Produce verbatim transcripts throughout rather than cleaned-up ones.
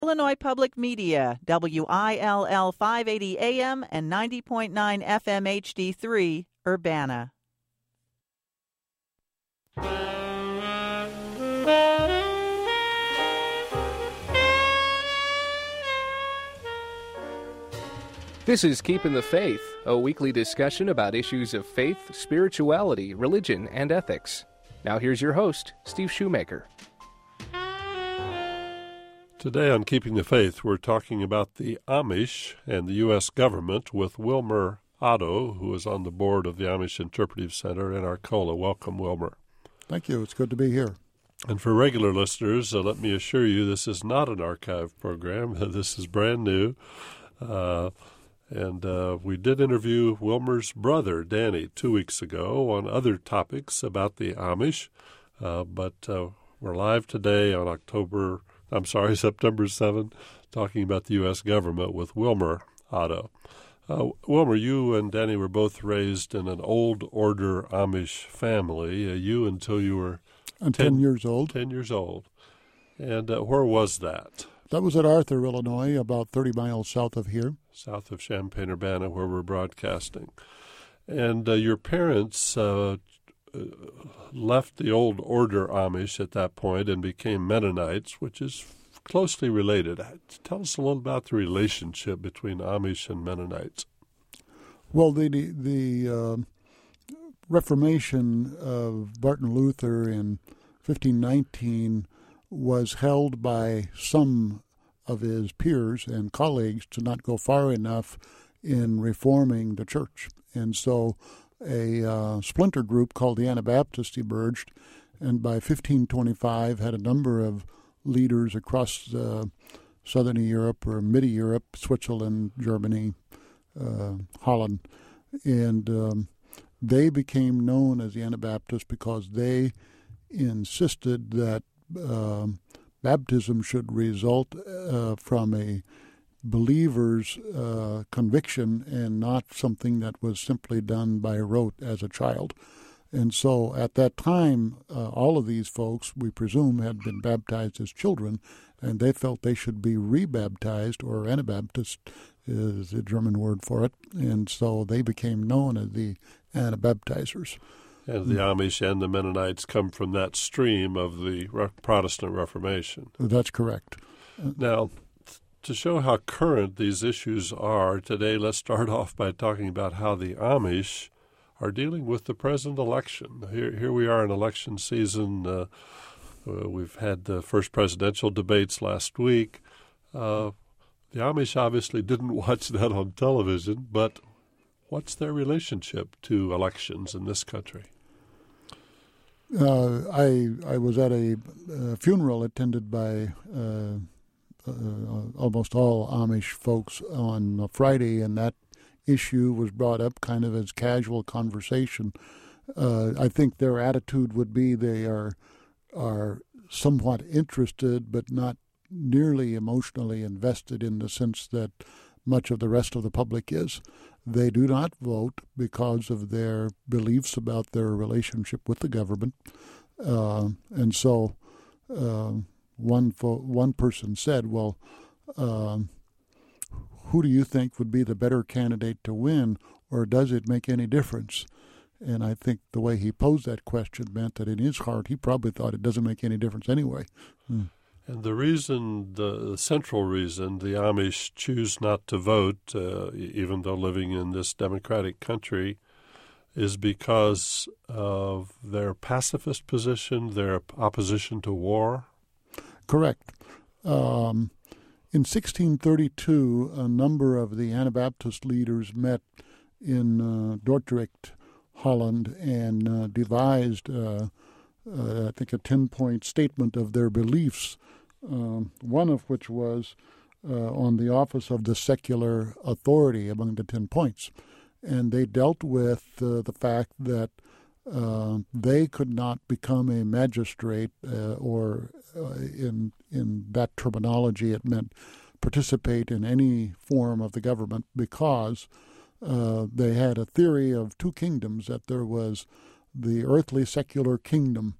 Illinois Public Media, W I L L five eighty A M and ninety point nine F M H D three, Urbana. This is Keeping the Faith, a weekly discussion about issues of faith, spirituality, religion, and ethics. Now here's your host, Steve Shoemaker. Today on Keeping the Faith, we're talking about the Amish and the U S government with Wilmer Otto, who is on the board of the Amish Interpretive Center in Arcola. Welcome, Wilmer. Thank you. It's good to be here. And for regular listeners, uh, let me assure you this is not an archive program. This is brand new. Uh, and uh, we did interview Wilmer's brother, Danny, two weeks ago on other topics about the Amish. Uh, but uh, we're live today on October... I'm sorry, September seventh, talking about the U S government with Wilmer Otto. Uh, Wilmer, you and Danny were both raised in an old order Amish family. Uh, you until you were I'm ten, ten years old. Ten years old. And uh, where was that? That was at Arthur, Illinois, about thirty miles south of here. South of Champaign-Urbana, where we're broadcasting. And uh, your parents uh, Uh, left the old order Amish at that point and became Mennonites, which is closely related. Tell us a little about the relationship between Amish and Mennonites. Well, the the, the uh, Reformation of Martin Luther in fifteen nineteen was held by some of his peers and colleagues to not go far enough in reforming the church. And so a uh, splinter group called the Anabaptists emerged, and by fifteen twenty-five had a number of leaders across uh, southern Europe or mid-Europe, Switzerland, Germany, uh, Holland, and um, they became known as the Anabaptists because they insisted that uh, baptism should result uh, from a believer's uh, conviction and not something that was simply done by rote as a child. And so at that time, uh, all of these folks, we presume, had been baptized as children, and they felt they should be rebaptized, or Anabaptist is the German word for it, and so they became known as the Anabaptizers. And the Amish and the Mennonites come from that stream of the Re- Protestant Reformation. That's correct. Now, to show how current these issues are, today let's start off by talking about how the Amish are dealing with the present election. Here here we are in election season. Uh, uh, we've had the first presidential debates last week. Uh, the Amish obviously didn't watch that on television, but what's their relationship to elections in this country? Uh, I I was at a uh, funeral attended by uh, Uh, almost all Amish folks on uh, Friday, and that issue was brought up kind of as casual conversation. Uh, I think their attitude would be they are are somewhat interested, but not nearly emotionally invested in the sense that much of the rest of the public is. They do not vote because of their beliefs about their relationship with the government, uh, and so. Uh, One fo- one person said, well, um, who do you think would be the better candidate to win, or does it make any difference? And I think the way he posed that question meant that in his heart he probably thought it doesn't make any difference anyway. Hmm. And the reason, the central reason the Amish choose not to vote, uh, even though living in this democratic country, is because of their pacifist position, their opposition to war? Correct. Um, in sixteen thirty-two, a number of the Anabaptist leaders met in uh, Dordrecht, Holland, and uh, devised, uh, uh, I think, a ten-point statement of their beliefs, um, one of which was uh, on the office of the secular authority among the ten points. And they dealt with uh, the fact that uh, they could not become a magistrate uh, or uh, in in that terminology it meant participate in any form of the government because uh, they had a theory of two kingdoms, that there was the earthly secular kingdom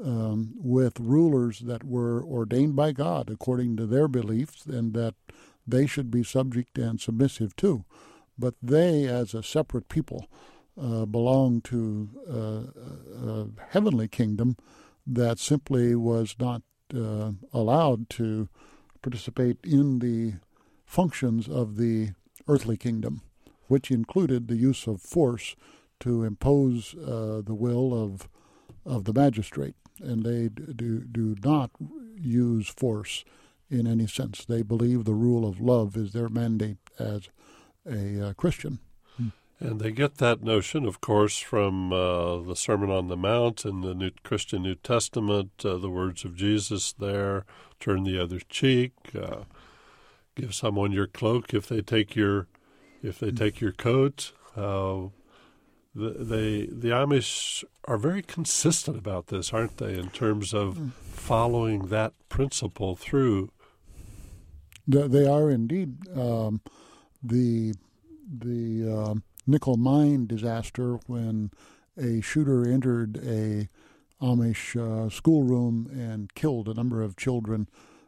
um, with rulers that were ordained by God according to their beliefs and that they should be subject and submissive to. But they, as a separate people, uh, belong to uh, a heavenly kingdom that simply was not uh, allowed to participate in the functions of the earthly kingdom, which included the use of force to impose uh, the will of of the magistrate. And they do, do not use force in any sense. They believe the rule of love is their mandate as a uh, Christian. And they get that notion, of course, from uh, the Sermon on the Mount and the New Christian New Testament, uh, the words of Jesus there, turn the other cheek, uh, give someone your cloak if they take your if they take your coat. Uh, the, they the Amish are very consistent about this, aren't they, in terms of following that principle through? They are indeed. Um, the the um, Nickel Mine disaster, when a shooter entered a Amish uh, schoolroom and killed a number of children,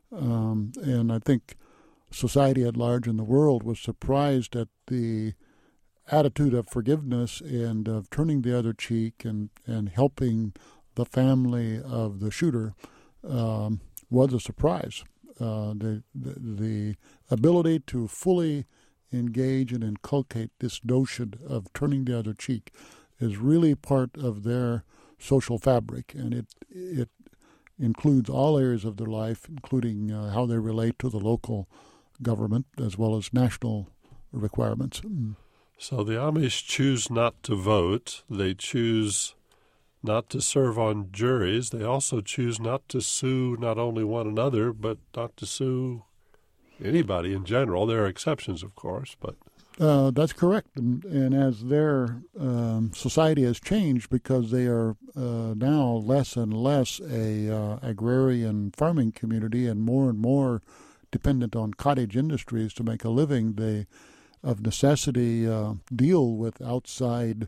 um, and I think society at large in the world was surprised at the attitude of forgiveness and of turning the other cheek and, and helping the family of the shooter um, was a surprise. Uh, the, the the ability to fully engage and inculcate this notion of turning the other cheek is really part of their social fabric, and it it includes all areas of their life, including uh, how they relate to the local government as well as national requirements. Mm. So the Amish choose not to vote. They choose not to serve on juries. They also choose not to sue not only one another, but not to sue anybody in general. There are exceptions, of course, but uh, that's correct. And, and as their um, society has changed, because they are uh, now less and less a uh, agrarian farming community and more and more dependent on cottage industries to make a living, they of necessity uh, deal with outside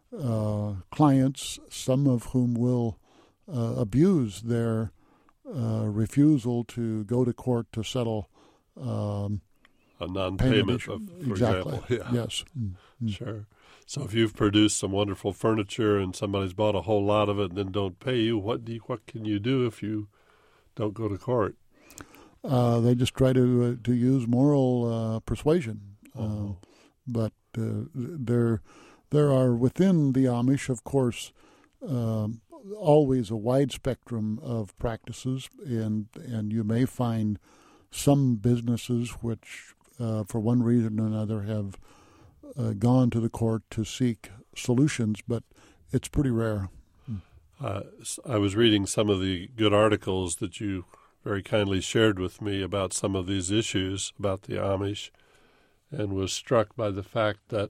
uh, clients, some of whom will uh, abuse their uh, refusal to go to court to settle um, a non-payment, of, for exactly. example. Yeah. Yes. Mm-hmm. Sure. So if you've produced some wonderful furniture and somebody's bought a whole lot of it and then don't pay you, what do you, what can you do if you don't go to court? Uh, they just try to uh, to use moral uh, persuasion. Oh. Uh, but uh, there, there are within the Amish, of course, um, always a wide spectrum of practices, and and you may find some businesses which, uh, for one reason or another, have uh, gone to the court to seek solutions, but it's pretty rare. Uh, I was reading some of the good articles that you very kindly shared with me about some of these issues about the Amish, and was struck by the fact that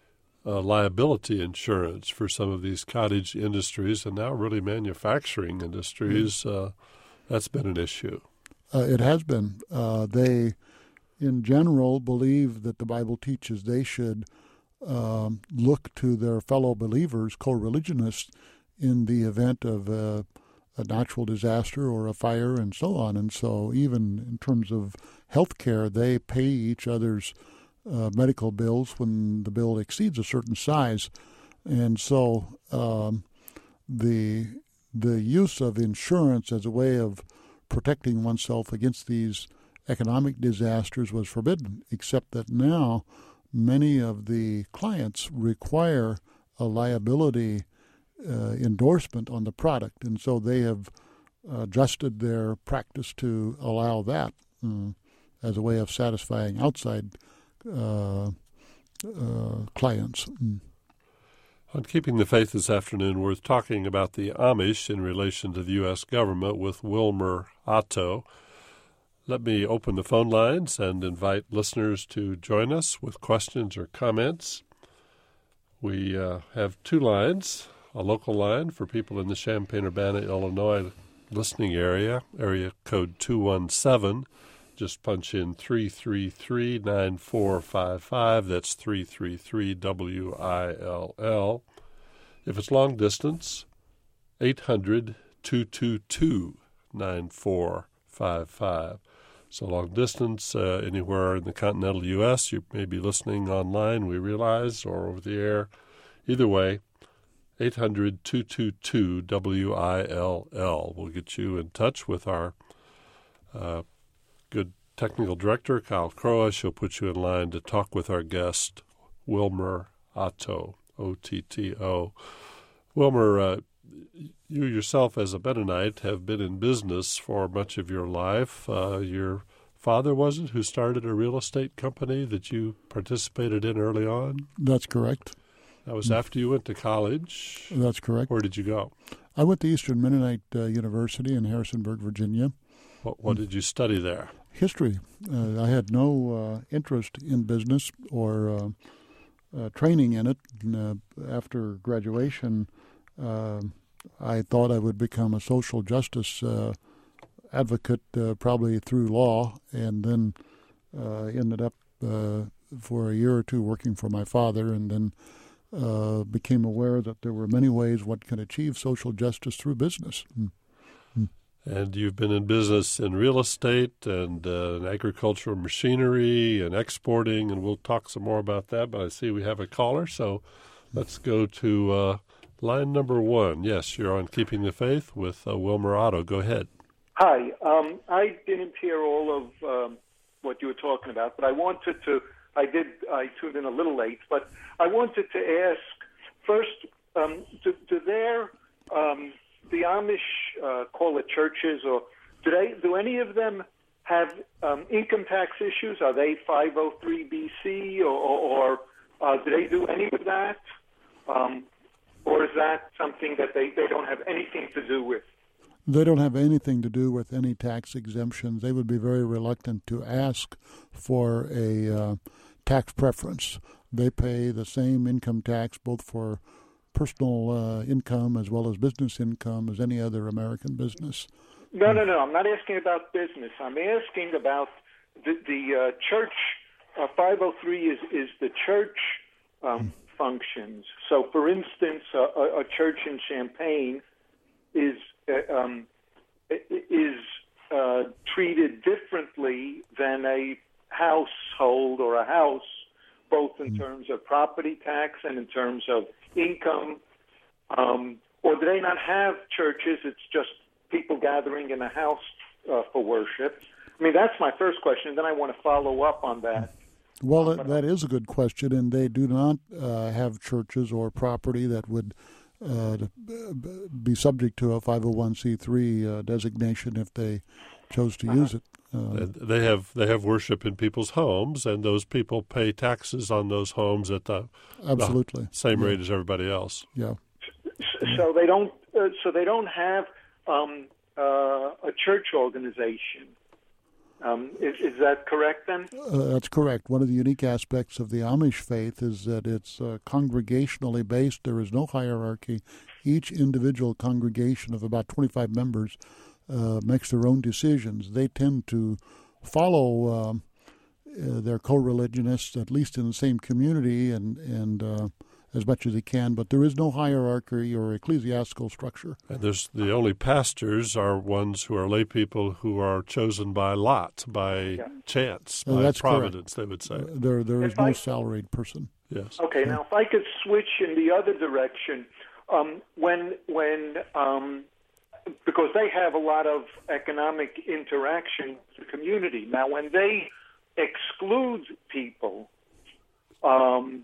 uh, liability insurance for some of these cottage industries and now really manufacturing industries, uh, that's been an issue. Uh, it has been. Uh, they, in general, believe that the Bible teaches they should um, look to their fellow believers, co-religionists, in the event of a, a natural disaster or a fire and so on. And so even in terms of health care, they pay each other's uh, medical bills when the bill exceeds a certain size. And so um, the the use of insurance as a way of protecting oneself against these economic disasters was forbidden, except that now many of the clients require a liability uh, endorsement on the product, and so they have adjusted their practice to allow that uh, as a way of satisfying outside uh, uh, clients. Mm. On Keeping the Faith this afternoon, we're talking about the Amish in relation to the U S government with Wilmer Otto. Let me open the phone lines and invite listeners to join us with questions or comments. We uh, have two lines, a local line for people in the Champaign-Urbana, Illinois listening area, area code two one seven. Just punch in three three three, nine four five five. That's three three three W I L L. If it's long distance, eight hundred, two two two, nine four five five. So long distance, uh, anywhere in the continental U S, you may be listening online, we realize, or over the air. Either way, eight hundred, two two two, W I L L will get you in touch with our uh, good technical director, Kyle Croa. She'll put you in line to talk with our guest, Wilmer Otto, O T T O. Wilmer, uh, you yourself as a Mennonite have been in business for much of your life. Uh, your father, was it, who started a real estate company that you participated in early on? That's correct. That was after you went to college? That's correct. Where did you go? I went to Eastern Mennonite uh, University in Harrisonburg, Virginia. What, what did you study there? History. Uh, I had no uh, interest in business or uh, uh, training in it. And, uh, after graduation, uh, I thought I would become a social justice uh, advocate, uh, probably through law, and then uh, ended up uh, for a year or two working for my father, and then uh, became aware that there were many ways one can achieve social justice through business. Mm-hmm. And you've been in business in real estate and uh, in agricultural machinery and exporting, and we'll talk some more about that, but I see we have a caller, so let's go to uh, line number one. Yes, you're on Keeping the Faith with uh, Wilmer Otto. Go ahead. Hi. Um, I didn't hear all of um, what you were talking about, but I wanted to, I did, I tuned in a little late, but I wanted to ask, first, um, do, do their, um, the Amish, uh, call it churches, or do they, do any of them have um, income tax issues? Are they five oh three B C, or, or, or uh, do they do any of that? Um, or is that something that they, they don't have anything to do with? They don't have anything to do with any tax exemptions. They would be very reluctant to ask for a uh, tax preference. They pay the same income tax both for personal uh, income as well as business income as any other American business. No, no, no. I'm not asking about business. I'm asking about the, the uh, church. Uh, five oh three is, is the church um, mm. functions. So, for instance, uh, a, a church in Champaign is uh, um, is uh, treated differently than a household or a house, both in mm. terms of property tax and in terms of income. Um, or do they not have churches? It's just people gathering in a house uh, for worship. I mean, that's my first question. Then I want to follow up on that. Well, that, that is a good question, and they do not uh, have churches or property that would uh, be subject to a five oh one c three uh, designation if they chose to uh-huh. use it. Uh, they have they have worship in people's homes, and those people pay taxes on those homes at the, absolutely the same yeah. rate as everybody else. Yeah. So they don't. Uh, so they don't have um, uh, a church organization. Um, is, is that correct then? Uh, that's correct. One of the unique aspects of the Amish faith is that it's uh, congregationally based. There is no hierarchy. Each individual congregation of about twenty-five members uh, makes their own decisions. They tend to follow um, uh, their co-religionists, at least in the same community, and, and uh, as much as they can, but there is no hierarchy or ecclesiastical structure. And there's the only pastors are ones who are lay people who are chosen by lot, by yeah. chance, by uh, that's providence, correct. They would say. Uh, there, there is if no I, salaried person. Yes. Okay, yeah. Now if I could switch in the other direction, um, when when um, because they have a lot of economic interaction with the community. Now, when they exclude people, um,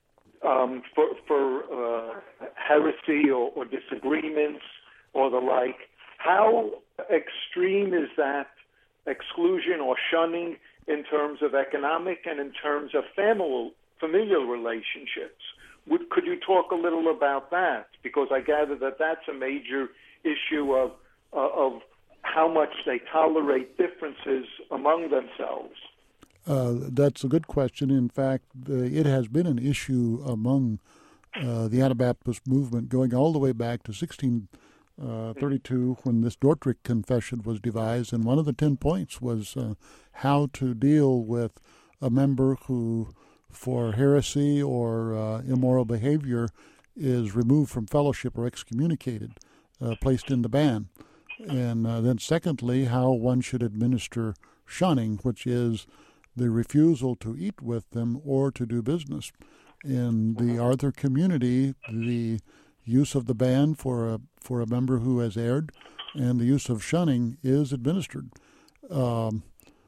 Um, for, for uh, heresy or, or disagreements or the like, how extreme is that exclusion or shunning in terms of economic and in terms of family, familial relationships? Would, could you talk a little about that? Because I gather that that's a major issue of, uh, of how much they tolerate differences among themselves. Uh, that's a good question. In fact, uh, it has been an issue among uh, the Anabaptist movement going all the way back to sixteen thirty-two when this Dordrecht Confession was devised, and one of the ten points was uh, how to deal with a member who, for heresy or uh, immoral behavior, is removed from fellowship or excommunicated. uh, placed in the ban. And uh, then secondly, how one should administer shunning, which is the refusal to eat with them or to do business. In the Arthur community, the use of the ban for a for a member who has erred and the use of shunning is administered. Um,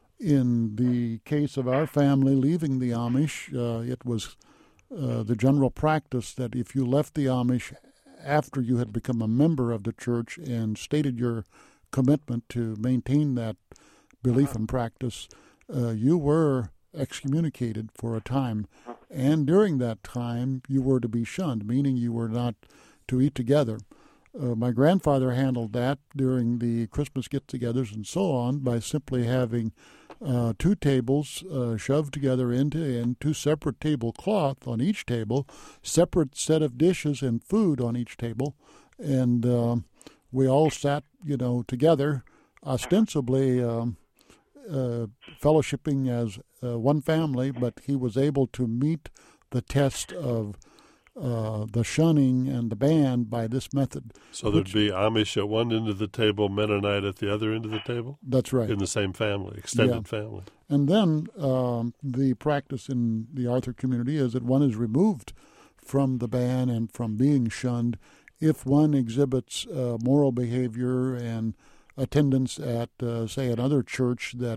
in the case of our family leaving the Amish, uh, it was uh, the general practice that if you left the Amish after you had become a member of the church and stated your commitment to maintain that belief and practice, uh, you were excommunicated for a time. And during that time, you were to be shunned, meaning you were not to eat together. Uh, my grandfather handled that during the Christmas get-togethers and so on by simply having uh, two tables uh, shoved together end to end, two separate tablecloth on each table, separate set of dishes and food on each table, and uh, we all sat, you know, together, ostensibly um, uh, fellowshipping as uh, one family, but he was able to meet the test of Uh, the shunning and the ban by this method. So there'd be Amish at one end of the table, Mennonite at the other end of the table? That's right. In the same family, extended yeah. family. And then um, the practice in the Arthur community is that one is removed from the ban and from being shunned if one exhibits uh, moral behavior and attendance at, uh, say, another church that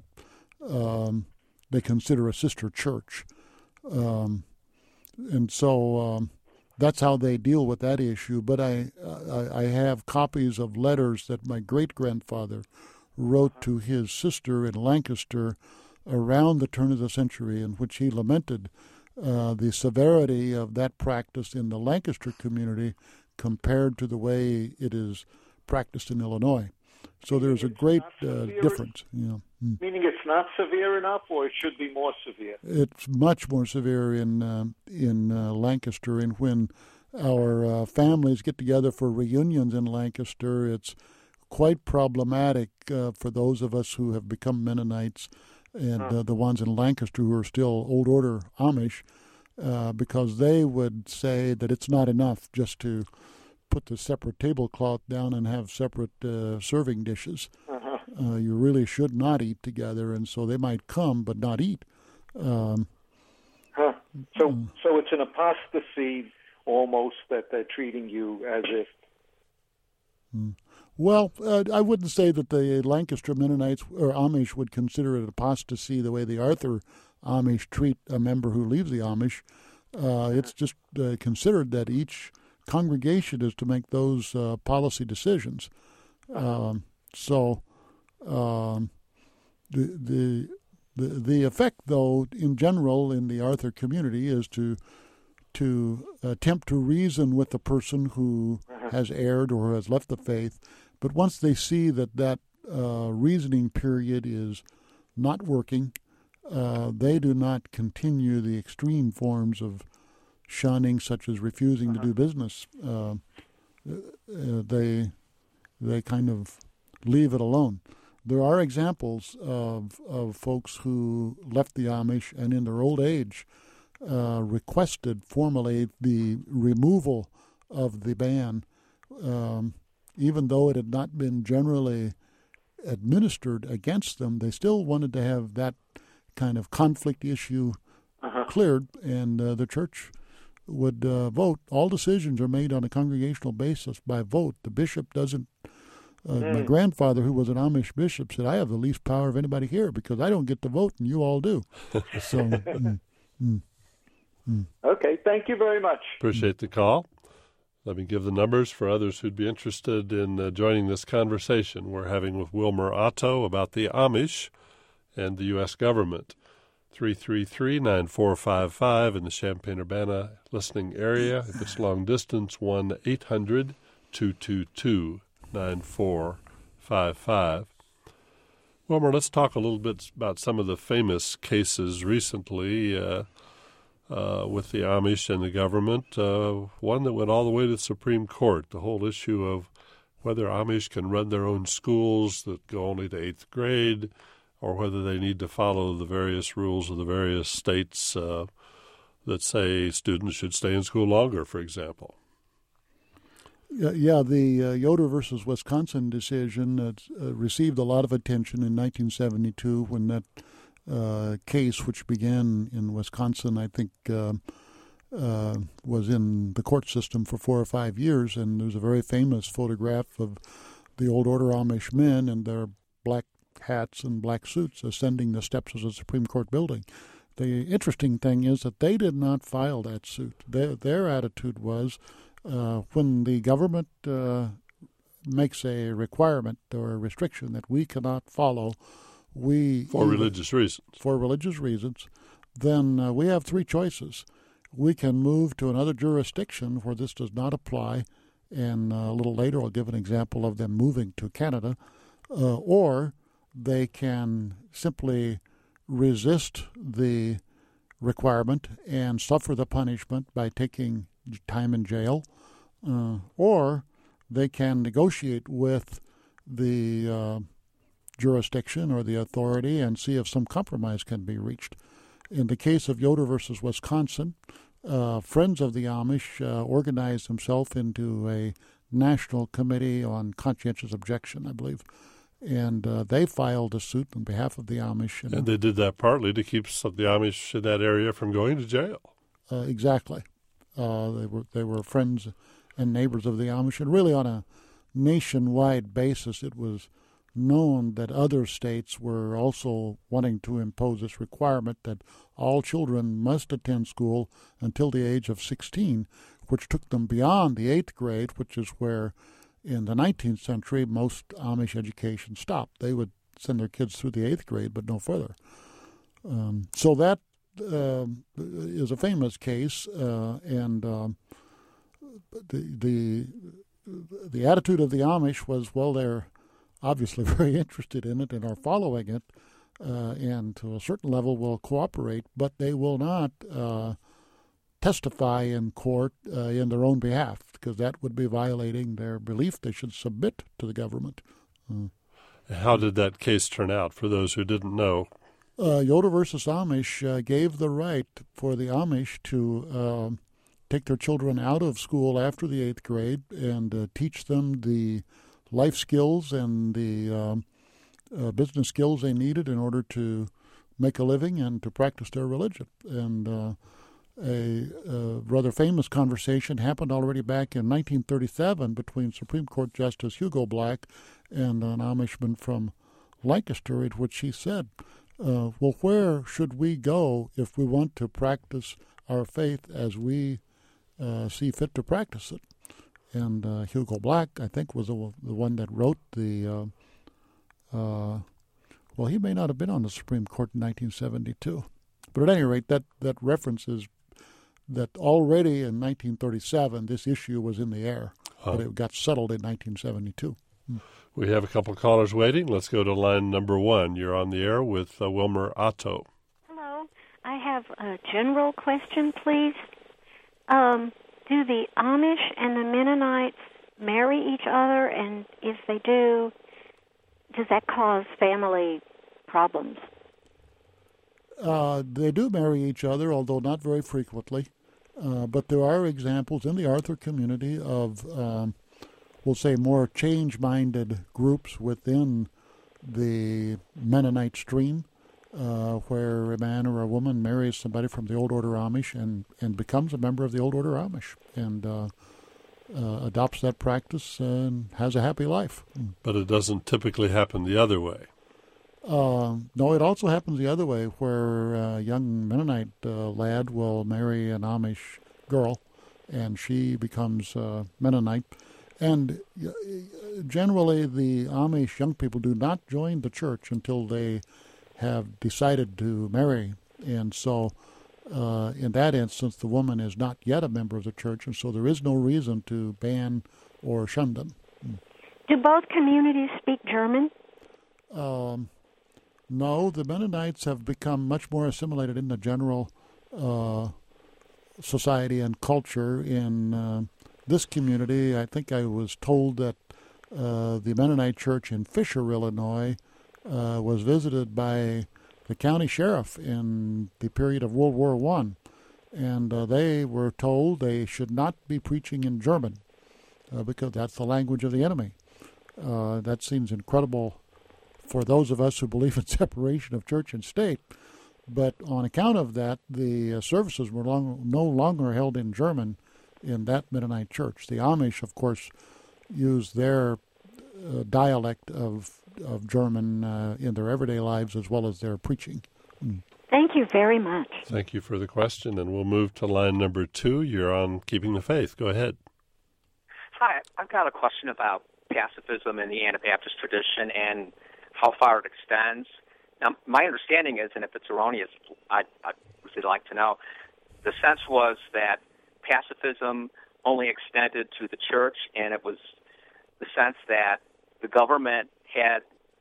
um, they consider a sister church. Um, and so... Um, That's how they deal with that issue. But I, I, I have copies of letters that my great-grandfather wrote to his sister in Lancaster around the turn of the century, in which he lamented uh, the severity of that practice in the Lancaster community compared to the way it is practiced in Illinois. So there's a great uh, difference. You know. Mm. Meaning it's not severe enough, or it should be more severe? It's much more severe in uh, in uh, Lancaster, and when our uh, families get together for reunions in Lancaster, it's quite problematic uh, for those of us who have become Mennonites and uh, the ones in Lancaster who are still Old Order Amish, uh, because they would say that it's not enough just to put the separate tablecloth down and have separate uh, serving dishes. Uh-huh. Uh, you really should not eat together, and so they might come but not eat. Um, huh. So, uh, so it's an apostasy almost that they're treating you as if. Well, uh, I wouldn't say that the Lancaster Mennonites or Amish would consider it apostasy the way the Arthur Amish treat a member who leaves the Amish. Uh, it's just uh, considered that each congregation is to make those uh, policy decisions. Um, so um, the, the the the effect, though, in general in the Arthur community is to to attempt to reason with the person who has erred or has left the faith. But once they see that that uh, reasoning period is not working, uh, they do not continue the extreme forms of shunning, such as refusing uh-huh. to do business. Uh, uh, they they kind of leave it alone. There are examples of of folks who left the Amish and in their old age uh, requested formally the removal of the ban, um, even though it had not been generally administered against them. They still wanted to have that kind of conflict issue uh-huh. cleared, and uh, the church would uh, vote. All decisions are made on a congregational basis by vote. The bishop doesn't. Uh, mm. My grandfather, who was an Amish bishop, said, "I have the least power of anybody here because I don't get to vote and you all do." So, mm, mm, mm. Okay, thank you very much. Appreciate the call. Let me give the numbers for others who'd be interested in uh, joining this conversation we're having with Wilmer Otto about the Amish and the U S government. three three three, nine four five five in the Champaign-Urbana listening area. If it's long distance, one eight hundred, two two two, nine four five five. Wilmer, let's talk a little bit about some of the famous cases recently uh, uh, with the Amish and the government. Uh, one that went all the way to the Supreme Court, the whole issue of whether Amish can run their own schools that go only to eighth grade, or whether they need to follow the various rules of the various states uh, that say students should stay in school longer, for example. Yeah, the uh, Yoder versus Wisconsin decision uh, uh, received a lot of attention in nineteen seventy-two when that uh, case, which began in Wisconsin, I think uh, uh, was in the court system for four or five years. And there's a very famous photograph of the Old Order Amish men in their black hats and black suits ascending the steps of the Supreme Court building. The interesting thing is that they did not file that suit. Their, their attitude was, Uh, when the government uh, makes a requirement or a restriction that we cannot follow, we for religious reasons. For religious reasons, then uh, we have three choices. We can move to another jurisdiction where this does not apply, and uh, a little later I'll give an example of them moving to Canada, uh, or they can simply resist the requirement and suffer the punishment by taking time in jail, uh, or they can negotiate with the uh, jurisdiction or the authority and see if some compromise can be reached. In the case of Yoder versus Wisconsin, uh, Friends of the Amish uh, organized themselves into a national committee on conscientious objection, I believe, and uh, they filed a suit on behalf of the Amish. And, and they did that partly to keep some, the Amish in that area from going to jail. Uh, exactly. Uh, they were they were friends and neighbors of the Amish, and really on a nationwide basis, it was known that other states were also wanting to impose this requirement that all children must attend school until the age of sixteen, which took them beyond the eighth grade, which is where in the nineteenth century most Amish education stopped. They would send their kids through the eighth grade, but no further. Um, so that Uh, is a famous case, uh, and um, the the the attitude of the Amish was, well, they're obviously very interested in it and are following it, uh, and to a certain level will cooperate, but they will not uh, testify in court uh, in their own behalf, because that would be violating their belief. They should submit to the government. Uh, How did that case turn out for those who didn't know? Uh, Yoder versus Amish uh, gave the right for the Amish to uh, take their children out of school after the eighth grade and uh, teach them the life skills and the um, uh, business skills they needed in order to make a living and to practice their religion. And uh, a, a rather famous conversation happened already back in nineteen thirty-seven between Supreme Court Justice Hugo Black and an Amishman from Lancaster, in which he said, Uh, well, where should we go if we want to practice our faith as we uh, see fit to practice it? And uh, Hugo Black, I think, was the, the one that wrote the, uh, uh, well, he may not have been on the Supreme Court in nineteen seventy-two. But at any rate, that, that reference is that already in nineteen thirty-seven, this issue was in the air, huh. but it got settled in nineteen seventy-two. Hmm. We have a couple of callers waiting. Let's go to line number one. You're on the air with uh, Wilmer Otto. Hello. I have a general question, please. Um, do the Amish and the Mennonites marry each other? And if they do, does that cause family problems? Uh, they do marry each other, although not very frequently. Uh, but there are examples in the Arthur community of Um, we'll say more change-minded groups within the Mennonite stream, uh, where a man or a woman marries somebody from the Old Order Amish and, and becomes a member of the Old Order Amish and uh, uh, adopts that practice and has a happy life. But it doesn't typically happen the other way. Uh, no, it also happens the other way, where a young Mennonite uh, lad will marry an Amish girl, and she becomes uh, Mennonite. And generally, the Amish young people do not join the church until they have decided to marry. And so, uh, in that instance, the woman is not yet a member of the church, and so there is no reason to ban or shun them. Do both communities speak German? Um, no, the Mennonites have become much more assimilated in the general uh, society and culture in uh, this community. I think I was told that uh, the Mennonite church in Fisher, Illinois, uh, was visited by the county sheriff in the period of World War One, and uh, they were told they should not be preaching in German. uh, because that's the language of the enemy. Uh, that seems incredible for those of us who believe in separation of church and state. But on account of that, the uh, services were long, no longer held in German in that Mennonite church. The Amish, of course, used their uh, dialect of of German uh, in their everyday lives as well as their preaching. Mm. Thank you very much. Thank you for the question, and we'll move to line number two. You're on Keeping the Faith. Go ahead. Hi, I've got a question about pacifism in the Anabaptist tradition and how far it extends. Now, my understanding is, and if it's erroneous, I'd, I'd really like to know, the sense was that pacifism only extended to the church, and it was the sense that the government had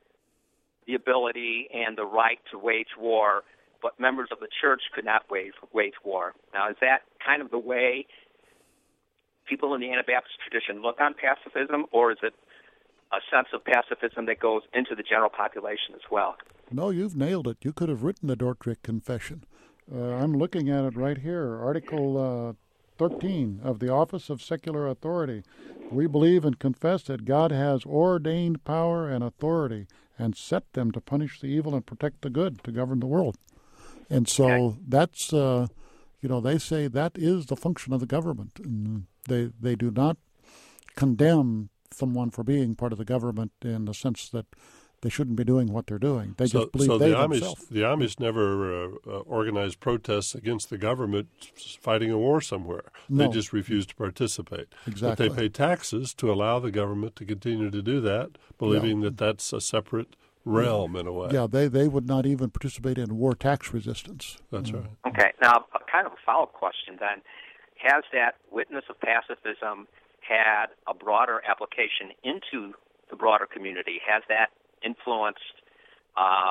the ability and the right to wage war, but members of the church could not wage, wage war. Now, is that kind of the way people in the Anabaptist tradition look on pacifism, or is it a sense of pacifism that goes into the general population as well? No, you've nailed it. You could have written the Dordrecht Confession. Uh, I'm looking at it right here, Article uh, thirteen of the Office of Secular Authority. We believe and confess that God has ordained power and authority and set them to punish the evil and protect the good, to govern the world. And so okay. that's, uh, you know, they say that is the function of the government. And they they do not condemn someone for being part of the government in the sense that they shouldn't be doing what they're doing. They so, just believe so they the Amish, themselves. The Amish never uh, uh, organized protests against the government fighting a war somewhere. No. They just refused to participate. Exactly. But they pay taxes to allow the government to continue to do that, believing yeah. that that's a separate realm in a way. Yeah, they, they would not even participate in war tax resistance. That's mm. right. Okay. Now, a kind of a follow-up question then. Has that witness of pacifism had a broader application into the broader community? Has that influenced uh,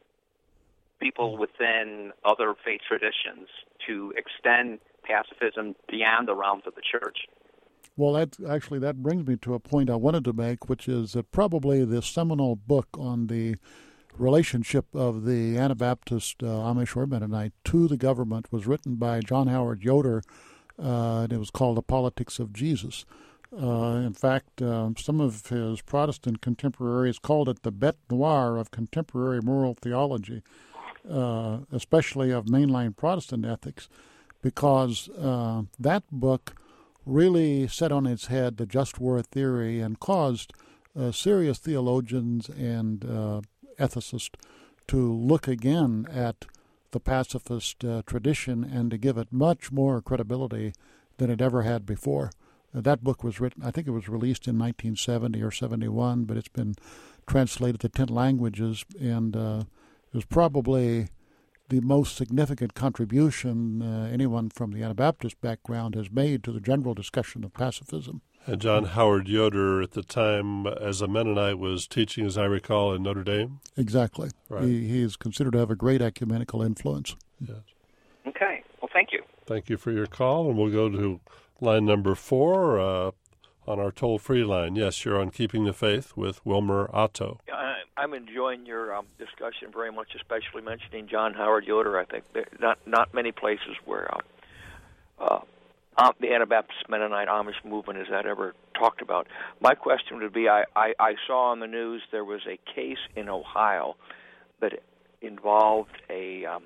people within other faith traditions to extend pacifism beyond the realms of the church? Well, that actually that brings me to a point I wanted to make, which is that probably the seminal book on the relationship of the Anabaptist uh, Amish or Mennonite to the government was written by John Howard Yoder, uh, and it was called The Politics of Jesus. Uh, in fact, uh, some of his Protestant contemporaries called it the bête noire of contemporary moral theology, uh, especially of mainline Protestant ethics, because uh, that book really set on its head the just war theory and caused uh, serious theologians and uh, ethicists to look again at the pacifist uh, tradition and to give it much more credibility than it ever had before. Uh, that book was written, I think it was released in nineteen seventy or seventy-one, but it's been translated to ten languages, and uh, it was probably the most significant contribution uh, anyone from the Anabaptist background has made to the general discussion of pacifism. And John Howard Yoder, at the time, as a Mennonite, was teaching, as I recall, in Notre Dame? Exactly. Right. He, he is considered to have a great ecumenical influence. Yes. Okay. Well, thank you. Thank you for your call, and we'll go to line number four uh, on our toll-free line. Yes, you're on Keeping the Faith with Wilmer Otto. Uh, I'm enjoying your um, discussion very much, especially mentioning John Howard Yoder. I think there not not many places where um, uh, um, the Anabaptist Mennonite Amish movement is that ever talked about. My question would be, I, I, I saw on the news there was a case in Ohio that involved a um,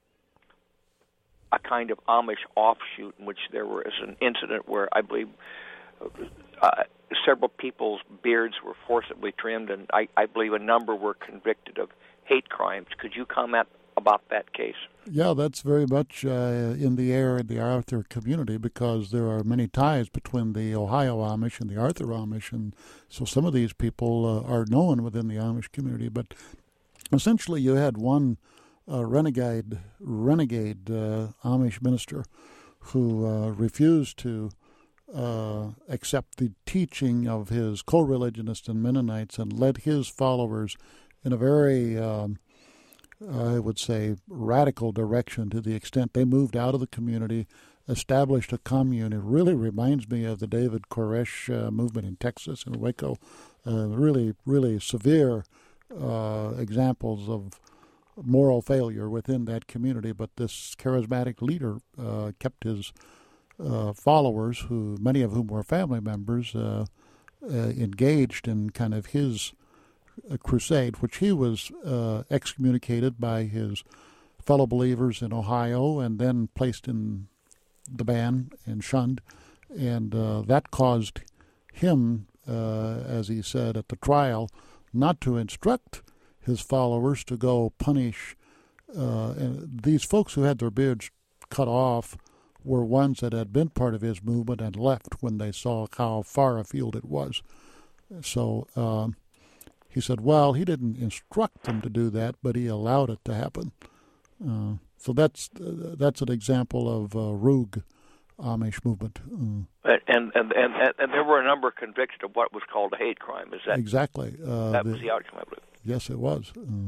a kind of Amish offshoot in which there was an incident where I believe uh, several people's beards were forcibly trimmed, and I, I believe a number were convicted of hate crimes. Could you comment about that case? Yeah, that's very much uh, in the air in the Arthur community because there are many ties between the Ohio Amish and the Arthur Amish, and so some of these people uh, are known within the Amish community. But essentially you had one uh, renegade, renegade uh, Amish minister who uh, refused to Uh, accept the teaching of his co-religionists and Mennonites and led his followers in a very, um, I would say, radical direction to the extent they moved out of the community, established a commune. It really reminds me of the David Koresh uh, movement in Texas and Waco. Uh, really, really severe uh, examples of moral failure within that community, but this charismatic leader uh, kept his uh, followers, who many of whom were family members, uh, uh, engaged in kind of his uh, crusade, which he was uh, excommunicated by his fellow believers in Ohio and then placed in the ban and shunned. And uh, that caused him, uh, as he said at the trial, not to instruct his followers to go punish. Uh, and these folks who had their beards cut off were ones that had been part of his movement and left when they saw how far afield it was. So um, he said, well, he didn't instruct them to do that, but he allowed it to happen. Uh, so that's uh, that's an example of uh, rogue Amish movement. Uh, and, and and and there were a number of convictions of what was called a hate crime. Is that exactly? Uh, that the, was the outcome, I believe. Yes, it was. Uh,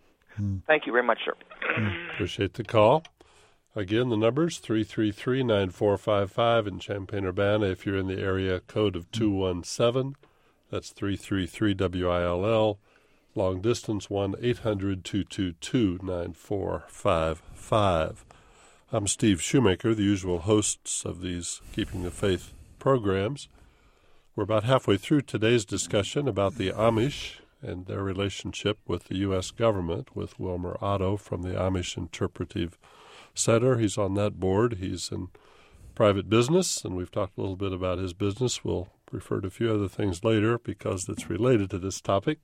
uh, Thank you very much, sir. Appreciate the call. Again, the numbers three three three, nine four five five in Champaign-Urbana. If you're in the area code of two one seven, that's three three three W I L L. Long distance, one eight hundred two two two nine four five five. I'm Steve Shoemaker, the usual hosts of these Keeping the Faith programs. We're about halfway through today's discussion about the Amish and their relationship with the U S government, with Wilmer Otto from the Amish Interpretive Center. He's on that board. He's in private business, and we've talked a little bit about his business. We'll refer to a few other things later because it's related to this topic.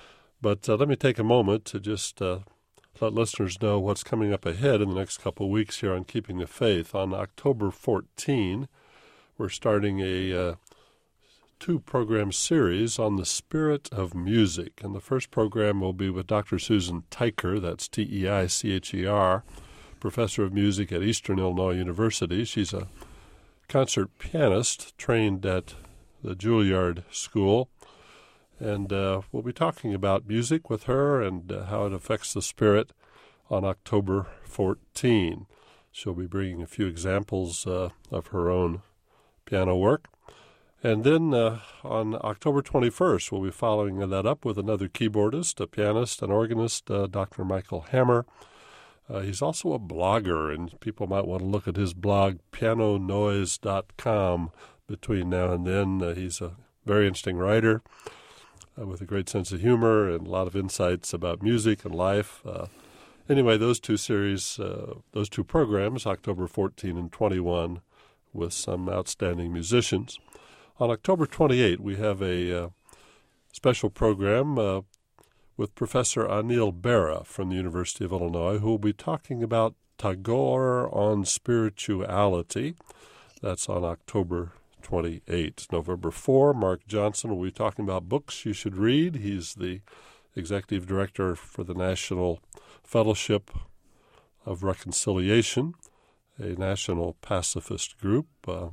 But uh, let me take a moment to just uh, let listeners know what's coming up ahead in the next couple of weeks here on Keeping the Faith. On October fourteenth, we're starting a uh, two-program series on the spirit of music. And the first program will be with Doctor Susan Teicher, that's T E I C H E R, professor of music at Eastern Illinois University. She's a concert pianist trained at the Juilliard School. And uh, we'll be talking about music with her and uh, how it affects the spirit on October fourteenth. She'll be bringing a few examples uh, of her own piano work. And then uh, on October twenty-first, we'll be following that up with another keyboardist, a pianist, an organist, uh, Doctor Michael Hammer. Uh, he's also a blogger, and people might want to look at his blog, piano noise dot com, between now and then. Uh, he's a very interesting writer. Uh, with a great sense of humor and a lot of insights about music and life. Uh, anyway, those two series, uh, those two programs, October fourteenth and twenty-first, with some outstanding musicians. On October twenty-eighth, we have a uh, special program uh, with Professor Anil Bera from the University of Illinois, who will be talking about Tagore on spirituality. That's on October twenty-eighth. November fourth, Mark Johnson will be talking about books you should read. He's the executive director for the National Fellowship of Reconciliation, a national pacifist group. Uh,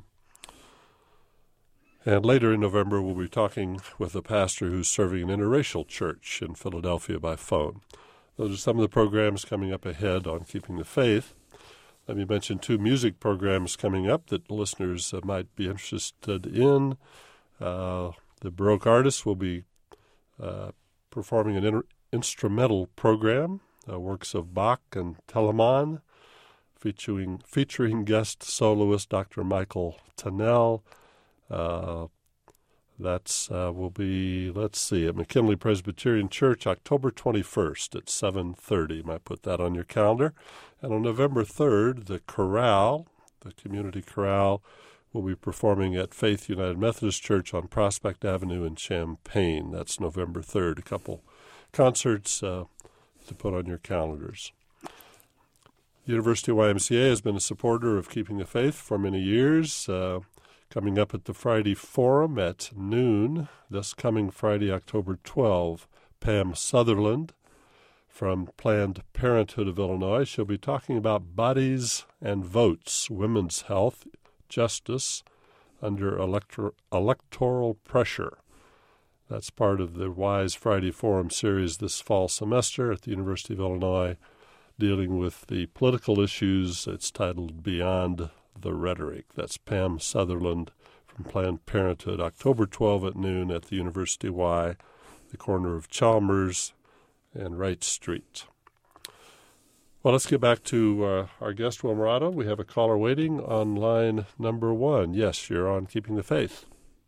and later in November, we'll be talking with a pastor who's serving an interracial church in Philadelphia by phone. Those are some of the programs coming up ahead on Keeping the Faith. Let me mention two music programs coming up that listeners uh, might be interested in. Uh, the Baroque artists will be uh, performing an inter- instrumental program, uh, works of Bach and Telemann, featuring featuring guest soloist Doctor Michael Tannell. Uh, that's uh, will be, let's see, at McKinley Presbyterian Church, October twenty-first at seven thirty. You might put that on your calendar. And on November third, the chorale, the community chorale, will be performing at Faith United Methodist Church on Prospect Avenue in Champaign. That's November third. A couple concerts uh, to put on your calendars. University Y M C A has been a supporter of Keeping the Faith for many years. Uh, coming up at the Friday Forum at noon, this coming Friday, October twelfth, Pam Sutherland from Planned Parenthood of Illinois. She'll be talking about bodies and votes, women's health, justice under elector- electoral pressure. That's part of the Wise Friday Forum series this fall semester at the University of Illinois, dealing with the political issues. It's titled Beyond the Rhetoric. That's Pam Sutherland from Planned Parenthood, October twelfth at noon at the University Y, the corner of Chalmers and Wright Street. Well, let's get back to uh, our guest, Wilmer Otto. We have a caller waiting on line number one. Yes, you're on Keeping the Faith.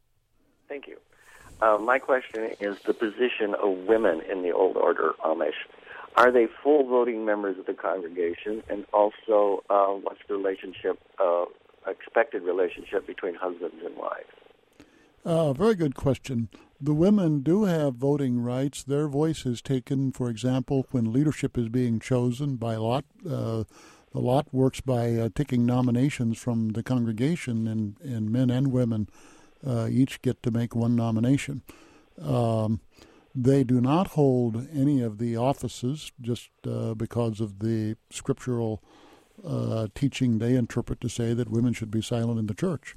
Thank you. Uh, my question is the position of women in the Old Order Amish. Are they full voting members of the congregation? And also, uh, what's the relationship, uh, expected relationship between husbands and wives? Uh, very good question. The women do have voting rights. Their voice is taken, for example, when leadership is being chosen by lot. Uh, the lot works by uh, taking nominations from the congregation, and, and men and women uh, each get to make one nomination. Um, they do not hold any of the offices just uh, because of the scriptural uh, teaching they interpret to say that women should be silent in the church.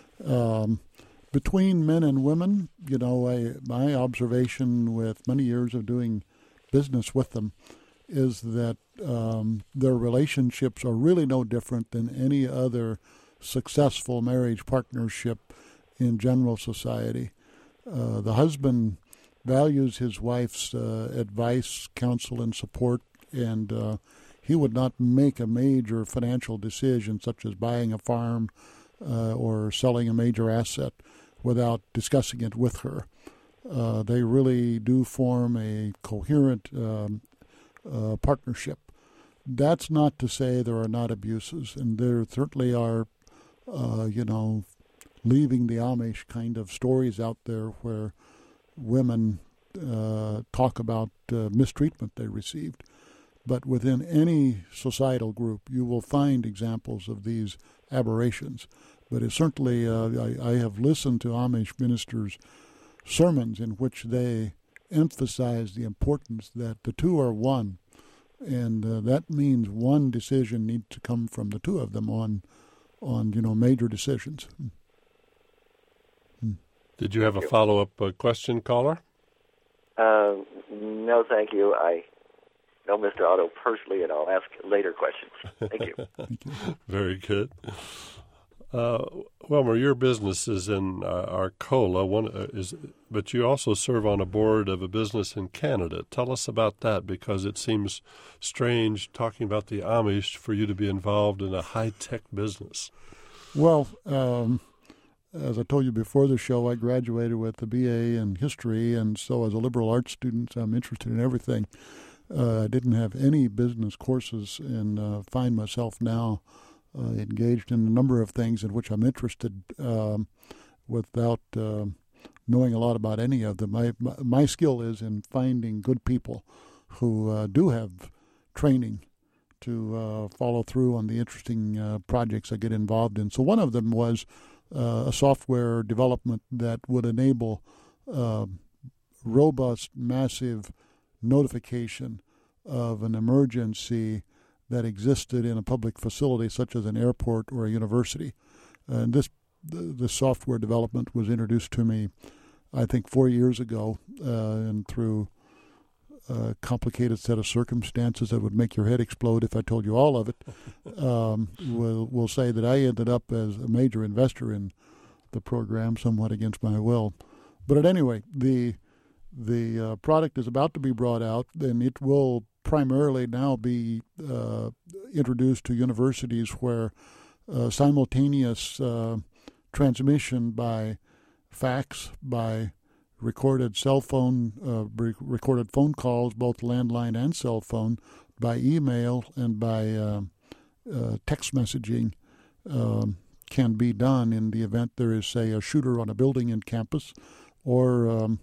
Um, Between men and women, you know, I, my observation with many years of doing business with them is that um, their relationships are really no different than any other successful marriage partnership in general society. Uh, the husband values his wife's uh, advice, counsel, and support, and uh, he would not make a major financial decision such as buying a farm uh, or selling a major asset without discussing it with her. Uh, they really do form a coherent um, uh, partnership. That's not to say there are not abuses, and there certainly are, uh, you know, leaving the Amish kind of stories out there where women uh, talk about uh, mistreatment they received. But within any societal group, you will find examples of these aberrations. But it certainly, uh, I, I have listened to Amish ministers' sermons in which they emphasize the importance that the two are one, and uh, that means one decision needs to come from the two of them on, on you know, major decisions. Did you have a follow-up uh, question, caller? Uh, no, thank you. I know Mister Otto personally, and I'll ask later questions. Thank you. Thank you. Very good. Uh, Wilmer, your business is in uh, Arcola, one uh, is, but you also serve on a board of a business in Canada. Tell us about that, because it seems strange talking about the Amish for you to be involved in a high-tech business. Well, um, as I told you before the show, I graduated with a B A in history, and so as a liberal arts student, I'm interested in everything. Uh, I didn't have any business courses, and uh, find myself now Uh, engaged in a number of things in which I'm interested um, without uh, knowing a lot about any of them. My, my, my skill is in finding good people who uh, do have training to uh, follow through on the interesting uh, projects I get involved in. So one of them was uh, a software development that would enable uh, robust, massive notification of an emergency that existed in a public facility such as an airport or a university. And this the software development was introduced to me, I think, four years ago, uh, and through a complicated set of circumstances that would make your head explode if I told you all of it. um, we'll, we'll say that I ended up as a major investor in the program, somewhat against my will. But at any rate, the, the uh, product is about to be brought out, and it will primarily now be uh, introduced to universities where uh, simultaneous uh, transmission by fax, by recorded cell phone, uh, re- recorded phone calls, both landline and cell phone, by email and by uh, uh, text messaging um, can be done in the event there is, say, a shooter on a building in campus, or um,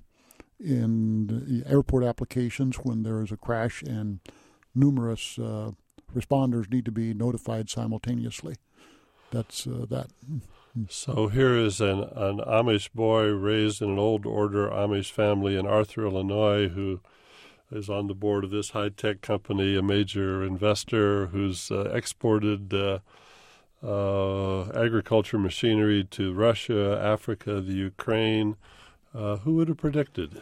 in the airport applications when there is a crash and numerous uh, responders need to be notified simultaneously. That's uh, that. So here is an, an Amish boy raised in an old order Amish family in Arthur, Illinois, who is on the board of this high-tech company, a major investor who's uh, exported uh, uh, agriculture machinery to Russia, Africa, the Ukraine. Uh, who would have predicted?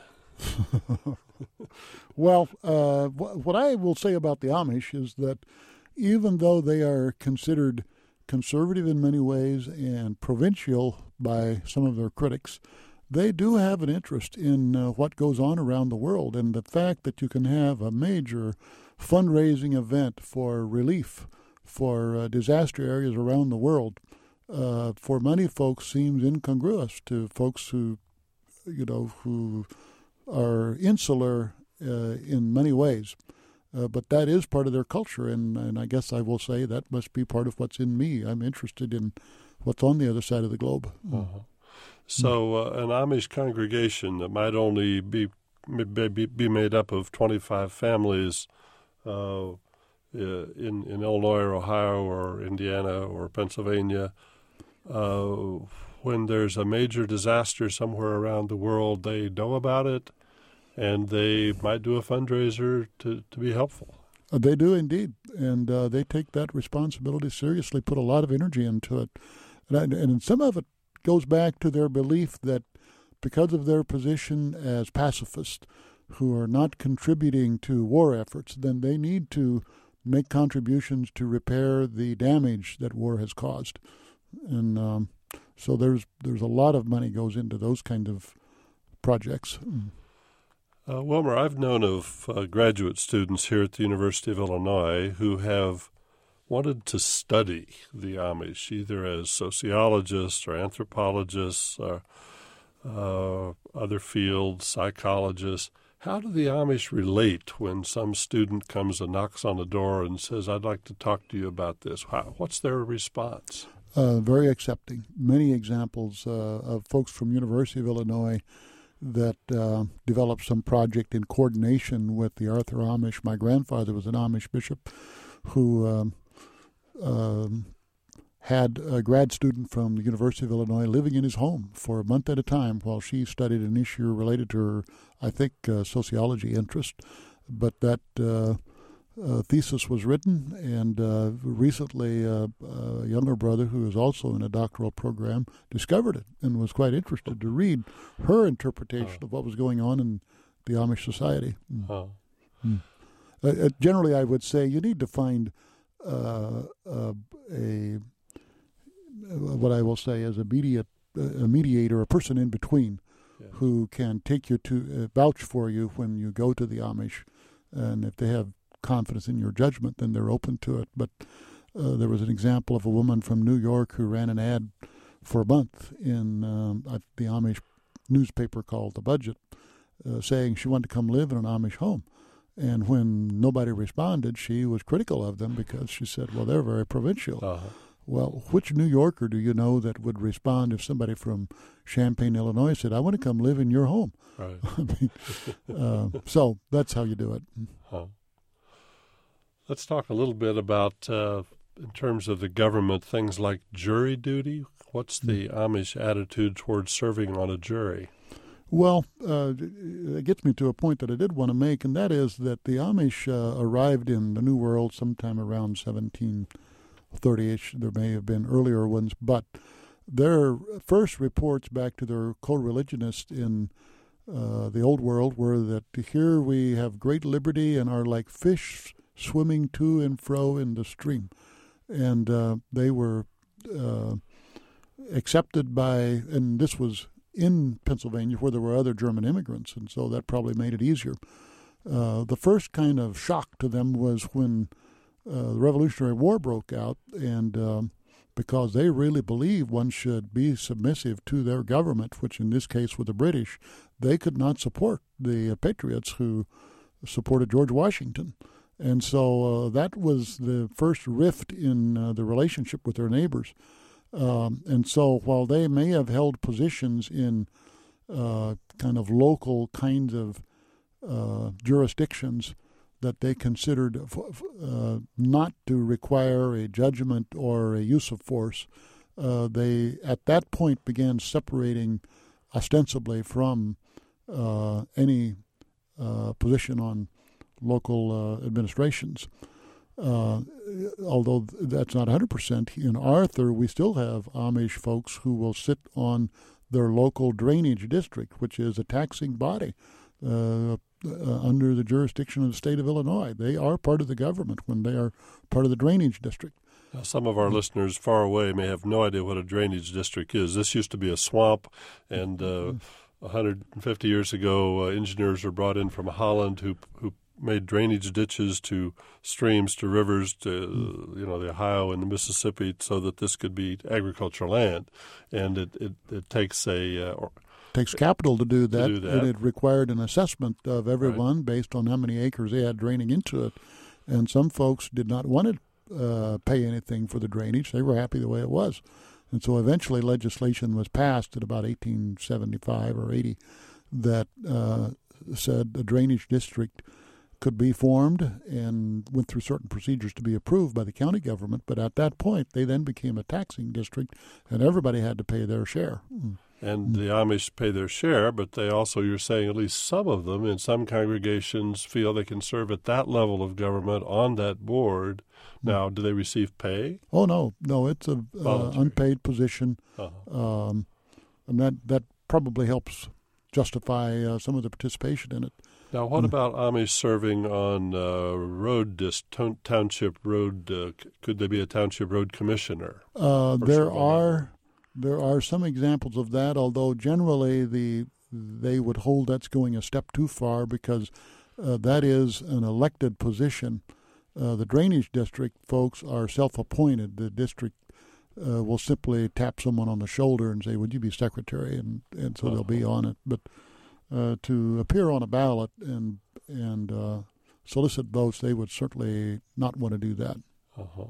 Well, uh, what I will say about the Amish is that even though they are considered conservative in many ways and provincial by some of their critics, they do have an interest in uh, what goes on around the world. And the fact that you can have a major fundraising event for relief for uh, disaster areas around the world, uh, for many folks seems incongruous to folks who, you know, who are insular uh, in many ways. Uh, but that is part of their culture, and, and I guess I will say that must be part of what's in me. I'm interested in what's on the other side of the globe. Uh-huh. So uh, an Amish congregation that might only be be, be made up of twenty-five families uh, in, in Illinois or Ohio or Indiana or Pennsylvania, uh, when there's a major disaster somewhere around the world, they know about it, and they might do a fundraiser to, to be helpful. Uh, they do indeed, and uh, they take that responsibility seriously, put a lot of energy into it. And, I, and some of it goes back to their belief that because of their position as pacifists who are not contributing to war efforts, then they need to make contributions to repair the damage that war has caused. And um, so there's there's a lot of money goes into those kind of projects. Uh, Wilmer, I've known of uh, graduate students here at the University of Illinois who have wanted to study the Amish, either as sociologists or anthropologists or uh, other fields, psychologists. How do the Amish relate when some student comes and knocks on the door and says, I'd like to talk to you about this? How, what's their response? Uh, very accepting. Many examples uh, of folks from University of Illinois that uh, developed some project in coordination with the Arthur Amish. My grandfather was an Amish bishop who um, um, had a grad student from the University of Illinois living in his home for a month at a time while she studied an issue related to her, I think, uh, sociology interest. But that uh, uh, thesis was written, and uh, recently uh, a younger brother who is also in a doctoral program discovered it and was quite interested to read her interpretation oh. of what was going on in the Amish society. Oh. Mm. Uh, generally, I would say you need to find uh, uh, a what I will say is a, mediate, a mediator, a person in between yeah. who can take you to, uh, vouch for you when you go to the Amish. And if they have confidence in your judgment, then they're open to it. But uh, there was an example of a woman from New York who ran an ad for a month in um, the Amish newspaper called The Budget, uh, saying she wanted to come live in an Amish home. And when nobody responded, she was critical of them because she said, well, they're very provincial. Uh-huh. Well, which New Yorker do you know that would respond if somebody from Champaign, Illinois said, I want to come live in your home? Right. I mean, uh, so that's how you do it. Huh. Let's talk a little bit about, uh, in terms of the government, things like jury duty. What's the Amish attitude towards serving on a jury? Well, uh, it gets me to a point that I did want to make, and that is that the Amish uh, arrived in the New World sometime around seventeen thirty-ish. There may have been earlier ones, but their first reports back to their co-religionists in uh, the Old World were that here we have great liberty and are like fish swimming to and fro in the stream. And uh, they were uh, accepted by, and this was in Pennsylvania where there were other German immigrants, and so that probably made it easier. Uh, the first kind of shock to them was when uh, the Revolutionary War broke out, and um, because they really believed one should be submissive to their government, which in this case were the British, they could not support the uh, patriots who supported George Washington. And so uh, that was the first rift in uh, the relationship with their neighbors. Um, and so while they may have held positions in uh, kind of local kinds of uh, jurisdictions that they considered uh, not to require a judgment or a use of force, uh, they at that point began separating ostensibly from uh, any uh, position on local uh, administrations. Uh, although that's not one hundred percent. In Arthur, we still have Amish folks who will sit on their local drainage district, which is a taxing body uh, uh, under the jurisdiction of the state of Illinois. They are part of the government when they are part of the drainage district. Now, some of our listeners far away may have no idea what a drainage district is. This used to be a swamp, and uh, one hundred fifty years ago, uh, engineers were brought in from Holland who who made drainage ditches to streams, to rivers, to mm. you know the Ohio and the Mississippi, so that this could be agricultural land, and it it, it takes a uh, takes capital to do, that, to do that, and it required an assessment of everyone right. based on how many acres they had draining into it, and some folks did not want to uh, pay anything for the drainage; they were happy the way it was, and so eventually legislation was passed in about eighteen seventy-five or eighty that uh, said a drainage district could be formed and went through certain procedures to be approved by the county government. But at that point, they then became a taxing district, and everybody had to pay their share. Mm. And the Amish pay their share, but they also, you're saying at least some of them in some congregations feel they can serve at that level of government on that board. Now, do they receive pay? Oh, no. No, it's a uh, unpaid position, uh-huh. um, and that, that probably helps justify uh, some of the participation in it. Now, what about Amish serving on uh, road dis- t- township road? Uh, c- could they be a township road commissioner? Uh, there are there are some examples of that, although generally the they would hold that's going a step too far because uh, that is an elected position. Uh, the drainage district folks are self-appointed. The district uh, will simply tap someone on the shoulder and say, "Would you be secretary?" and and so uh-huh. they'll be on it, but. Uh, to appear on a ballot and and uh, solicit votes, they would certainly not want to do that. Uh-huh.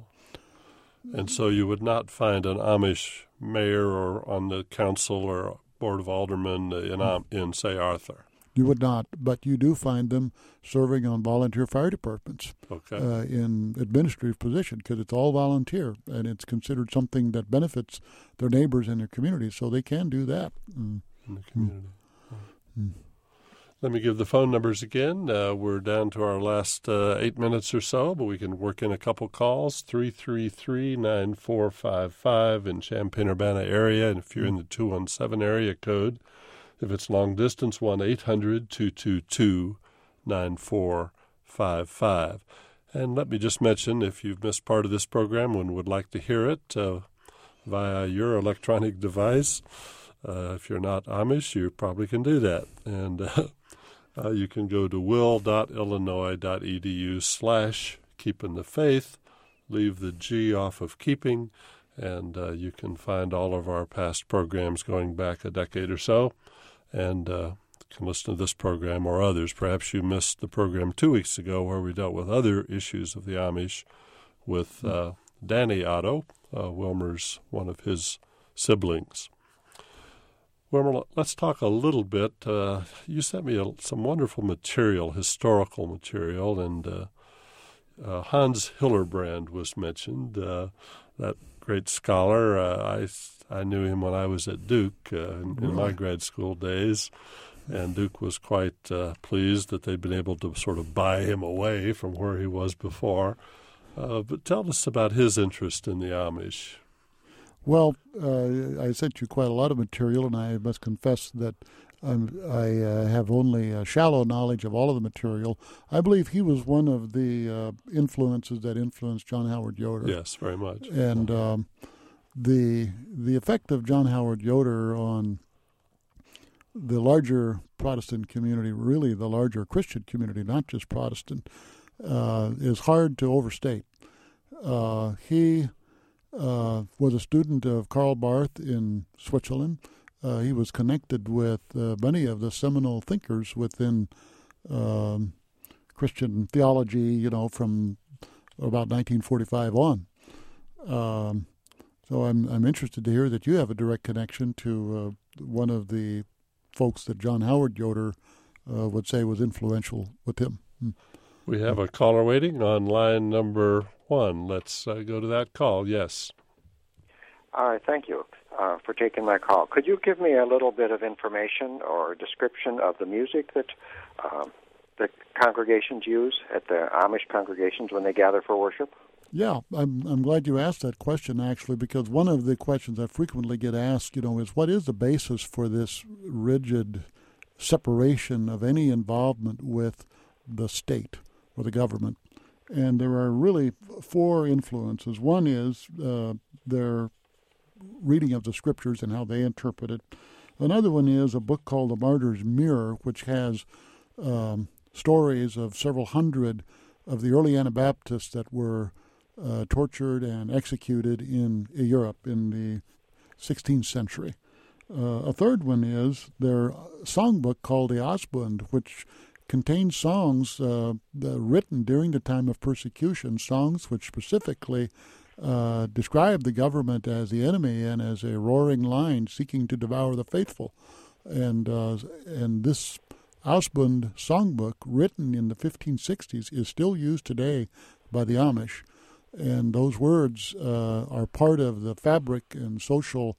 And so you would not find an Amish mayor or on the council or board of aldermen in, um, in say, Arthur? You would not, but you do find them serving on volunteer fire departments okay. uh, in administrative position because it's all volunteer, and it's considered something that benefits their neighbors and their community, so they can do that. Mm. In the community. Mm. Hmm. Let me give the phone numbers again. Uh, we're down to our last uh, eight minutes or so, but we can work in a couple calls. three three three, nine four five five in Champaign-Urbana area, and if you're in the two one seven area code, if it's long distance, one eight hundred, two two two, nine four five five. And let me just mention, if you've missed part of this program and would like to hear it uh, via your electronic device, Uh, if you're not Amish, you probably can do that. And uh, uh, you can go to will.illinois.edu slash keeping the faith, leave the G off of keeping, and uh, you can find all of our past programs going back a decade or so, and uh, can listen to this program or others. Perhaps you missed the program two weeks ago where we dealt with other issues of the Amish with uh, Danny Otto, uh, Wilmer's one of his siblings. Wilmer, let's talk a little bit. Uh, you sent me a, some wonderful material, historical material, and uh, uh, Hans Hillerbrand was mentioned, uh, that great scholar. Uh, I, I knew him when I was at Duke uh, in, in my grad school days, and Duke was quite uh, pleased that they'd been able to sort of buy him away from where he was before. Uh, but tell us about his interest in the Amish. Well, uh, I sent you quite a lot of material, and I must confess that um, I uh, have only a shallow knowledge of all of the material. I believe he was one of the uh, influences that influenced John Howard Yoder. Yes, very much. And um, the the effect of John Howard Yoder on the larger Protestant community, really the larger Christian community, not just Protestant, uh, is hard to overstate. Uh, he... Uh, was a student of Karl Barth in Switzerland. Uh, he was connected with uh, many of the seminal thinkers within um, Christian theology, you know, from about nineteen forty-five on. Um, so I'm I'm interested to hear that you have a direct connection to uh, one of the folks that John Howard Yoder uh, would say was influential with him. Hmm. We have a caller waiting on line number one. Let's uh, go to that call. Yes. All right. Thank you uh, for taking my call. Could you give me a little bit of information or description of the music that um, the congregations use at the Amish congregations when they gather for worship? Yeah, I'm I'm glad you asked that question, actually, because one of the questions I frequently get asked, you know, is what is the basis for this rigid separation of any involvement with the state or the government? And there are really four influences. One is uh, their reading of the scriptures and how they interpret it. Another one is a book called The Martyr's Mirror, which has um, stories of several hundred of the early Anabaptists that were uh, tortured and executed in Europe in the sixteenth century. Uh, a third one is their songbook called the Osbund, which contains songs uh, written during the time of persecution, songs which specifically uh, describe the government as the enemy and as a roaring lion seeking to devour the faithful. And uh, and this Osbund songbook, written in the fifteen sixties, is still used today by the Amish. And those words uh, are part of the fabric and social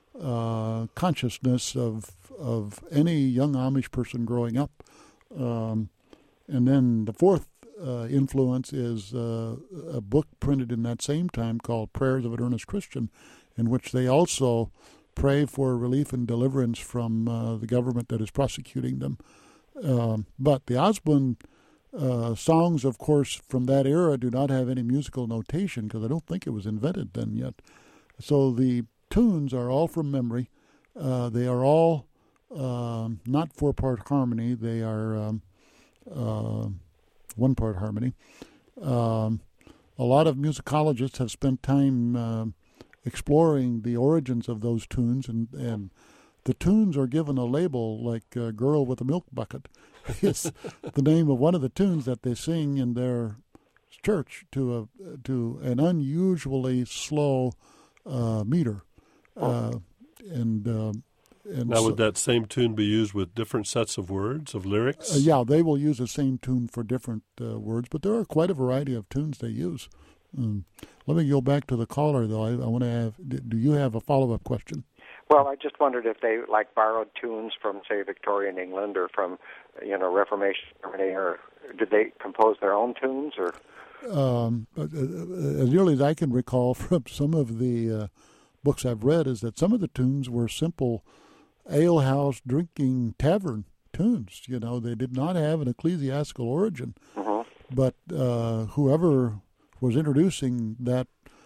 uh, consciousness of of any young Amish person growing up. Um, and then the fourth uh, influence is uh, a book printed in that same time called Prayers of an Earnest Christian, in which they also pray for relief and deliverance from uh, the government that is prosecuting them. Uh, but the Osbund uh, songs, of course, from that era do not have any musical notation because I don't think it was invented then yet. So the tunes are all from memory. Uh, they are all uh, not four-part harmony. They are um, uh, one-part harmony. Um, a lot of musicologists have spent time uh, exploring the origins of those tunes, and, and the tunes are given a label like uh, Girl with a Milk Bucket. It's the name of one of the tunes that they sing in their church to a to an unusually slow uh, meter. Uh, and uh, and now, so, would that same tune be used with different sets of words, of lyrics? Uh, yeah, they will use the same tune for different uh, words, but there are quite a variety of tunes they use. Um, let me go back to the caller, though. I, I want to have. Do you have a follow-up question? Well, I just wondered if they like borrowed tunes from, say, Victorian England or from, you know, Reformation Germany, or did they compose their own tunes? Or um, as nearly as I can recall from some of the uh, books I've read, is that some of the tunes were simple alehouse drinking tavern tunes. You know, they did not have an ecclesiastical origin, mm-hmm. but uh, whoever was introducing that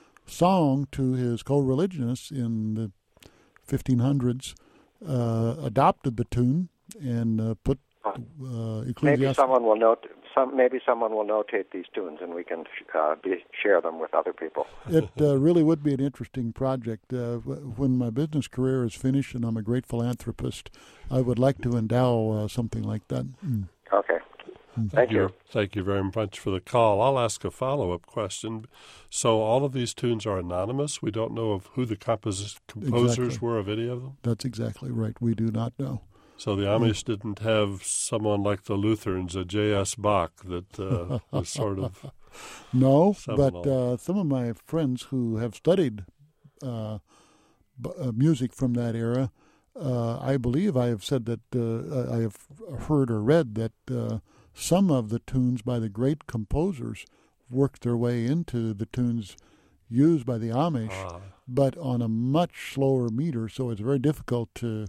song to his co-religionists in the fifteen hundreds uh, adopted the tune and uh, put uh, ecclesiastical. Maybe someone will note. Some maybe someone will notate these tunes, and we can uh, be, share them with other people. It uh, really would be an interesting project. Uh, when my business career is finished and I'm a great philanthropist, I would like to endow uh, something like that. Mm. Okay. Mm. Thank you. Thank you very much for the call. I'll ask a follow-up question. So all of these tunes are anonymous? We don't know of who the compos- composers exactly. were of any of them? That's exactly right. We do not know. So the Amish didn't have someone like the Lutherans, a J S. Bach, that uh, was sort of no, seminal. but uh, some of my friends who have studied uh, b- uh, music from that era, uh, I believe I have said that uh, I have heard or read that uh, some of the tunes by the great composers worked their way into the tunes used by the Amish, ah. but on a much slower meter, so it's very difficult to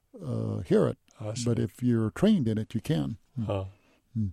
uh, hear it. But if you're trained in it, you can. Huh. Mm.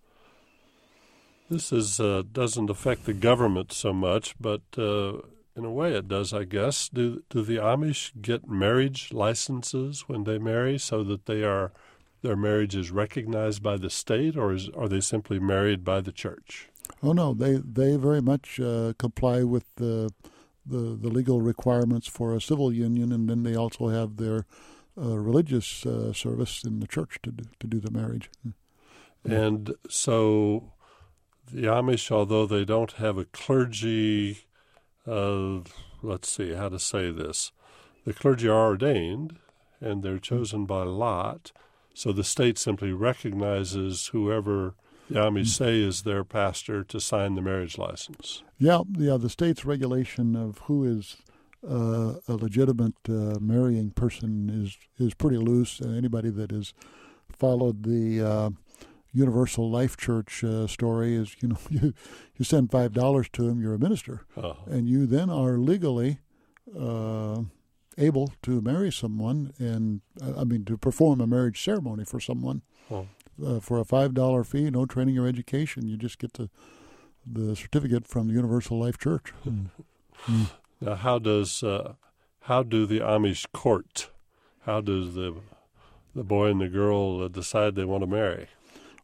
This is uh, doesn't affect the government so much, but uh, in a way it does, I guess. Do do the Amish get marriage licenses when they marry, so that they are their marriage is recognized by the state, or is, are they simply married by the church? Oh no, they they very much uh, comply with the, the the legal requirements for a civil union, and then they also have their uh, religious uh, service in the church to do, to do the marriage. And so the Amish, although they don't have a clergy, uh, let's see how to say this, the clergy are ordained, and they're chosen by lot. So the state simply recognizes whoever the Amish say is their pastor to sign the marriage license. Yeah, yeah. The state's regulation of who is uh, a legitimate uh, marrying person is is pretty loose. Uh, anybody that has followed the uh, Universal Life Church uh, story is, you know, you you send five dollars to them, you're a minister, uh-huh. and you then are legally Uh, able to marry someone and, uh, I mean, to perform a marriage ceremony for someone oh. uh, for a five dollar fee, no training or education. You just get the the certificate from the Universal Life Church. Mm. Mm. Now, how does uh, how do the Amish court? How does the the boy and the girl uh, decide they want to marry?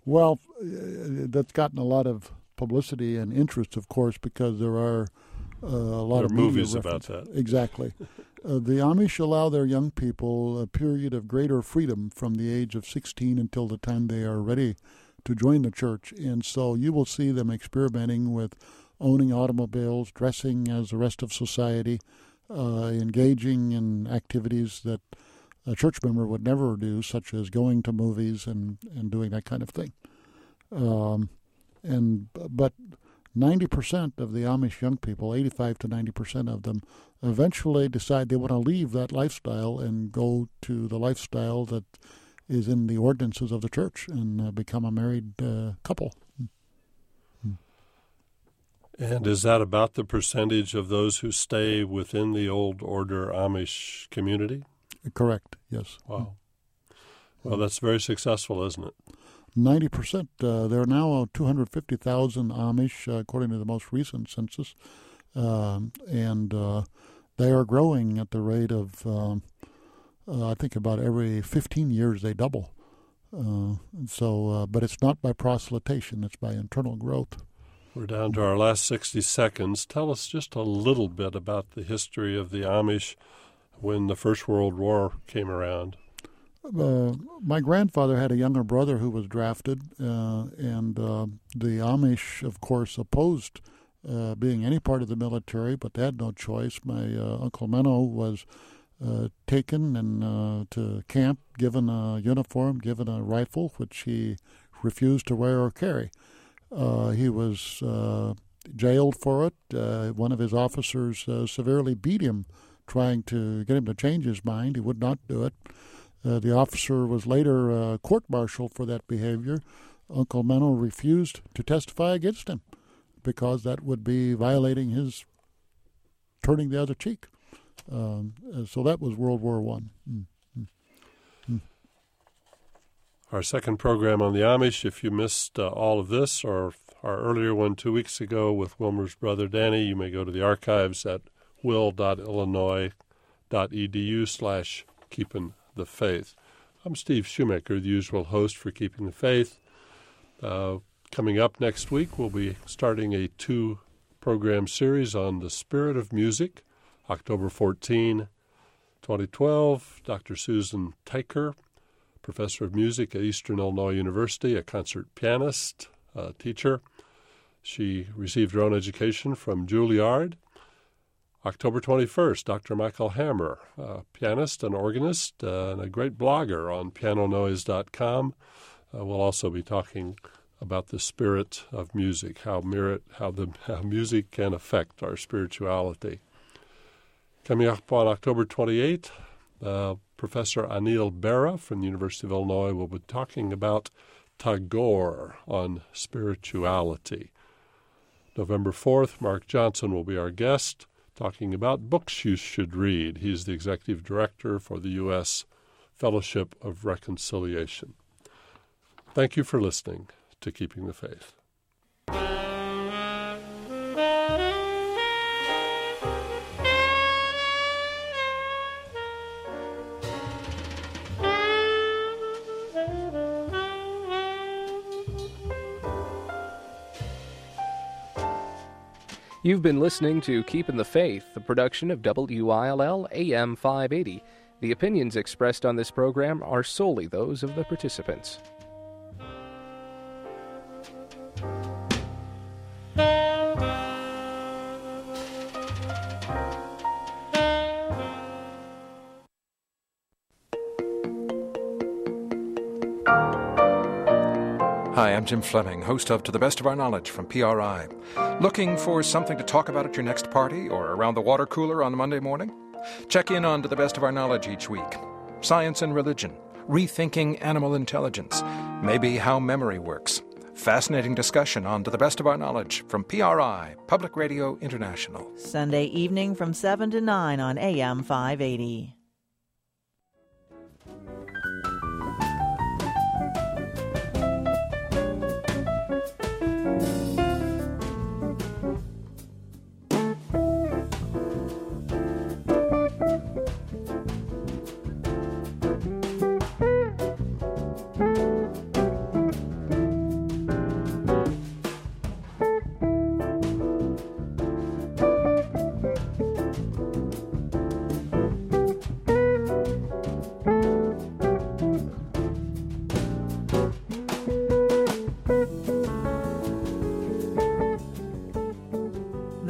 Well, that's gotten a lot of publicity and interest, of course, because there are uh, a lot there of are movies about that. Exactly. uh, the Amish allow their young people a period of greater freedom from the age of sixteen until the time they are ready to join the church. And so you will see them experimenting with owning automobiles, dressing as the rest of society, uh, engaging in activities that a church member would never do, such as going to movies and, and doing that kind of thing. Um, and but ninety percent of the Amish young people, eighty-five to ninety percent of them, eventually decide they want to leave that lifestyle and go to the lifestyle that is in the ordinances of the church and uh, become a married uh, couple. And is that about the percentage of those who stay within the old order Amish community? Correct, yes. Wow. Well, that's very successful, isn't it? ninety percent. Uh, there are now two hundred fifty thousand Amish, uh, according to the most recent census. Um, and uh, they are growing at the rate of, um, uh, I think, about every fifteen years they double. Uh, so, uh, but it's not by proselytation, it's by internal growth. We're down to our last sixty seconds. Tell us just a little bit about the history of the Amish when the First World War came around. Uh, my grandfather had a younger brother who was drafted, uh, and uh, the Amish, of course, opposed uh, being any part of the military, but they had no choice. My uh, Uncle Menno was uh, taken and uh, to camp, given a uniform, given a rifle, which he refused to wear or carry. Uh, he was uh, jailed for it. Uh, one of his officers uh, severely beat him, trying to get him to change his mind. He would not do it. Uh, the officer was later uh, court-martialed for that behavior. Uncle Menno refused to testify against him because that would be violating his turning the other cheek. Um, so that was World War One. Mm. Mm. Our second program on the Amish, if you missed uh, all of this or our earlier one two weeks ago with Wilmer's brother Danny, you may go to the archives at will.illinois.edu slash keeping the faith. I'm Steve Shoemaker, the usual host for Keeping the Faith. Uh, coming up next week, we'll be starting a two-program series on the spirit of music. October fourteenth, twenty twelve, Doctor Susan Teicher, professor of music at Eastern Illinois University, a concert pianist, uh, teacher. She received her own education from Juilliard. October twenty-first, Doctor Michael Hammer, a pianist and organist uh, and a great blogger on piano noise dot com. Uh, we'll also be talking about the spirit of music, how, merit, how, the, how music can affect our spirituality. Coming up on October twenty-eighth, uh, Professor Anil Bera from the University of Illinois will be talking about Tagore on spirituality. November fourth, Mark Johnson will be our guest, talking about books you should read. He's the executive director for the U S Fellowship of Reconciliation. Thank you for listening to Keeping the Faith. You've been listening to Keeping the Faith, a production of W I L L A M five eighty. The opinions expressed on this program are solely those of the participants. Hi, I'm Jim Fleming, host of To the Best of Our Knowledge from P R I. Looking for something to talk about at your next party or around the water cooler on Monday morning? Check in on To the Best of Our Knowledge each week. Science and religion, rethinking animal intelligence, maybe how memory works. Fascinating discussion on To the Best of Our Knowledge from P R I, Public Radio International. Sunday evening from seven to nine on A M five eighty.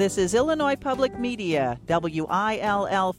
This is Illinois Public Media, W I L L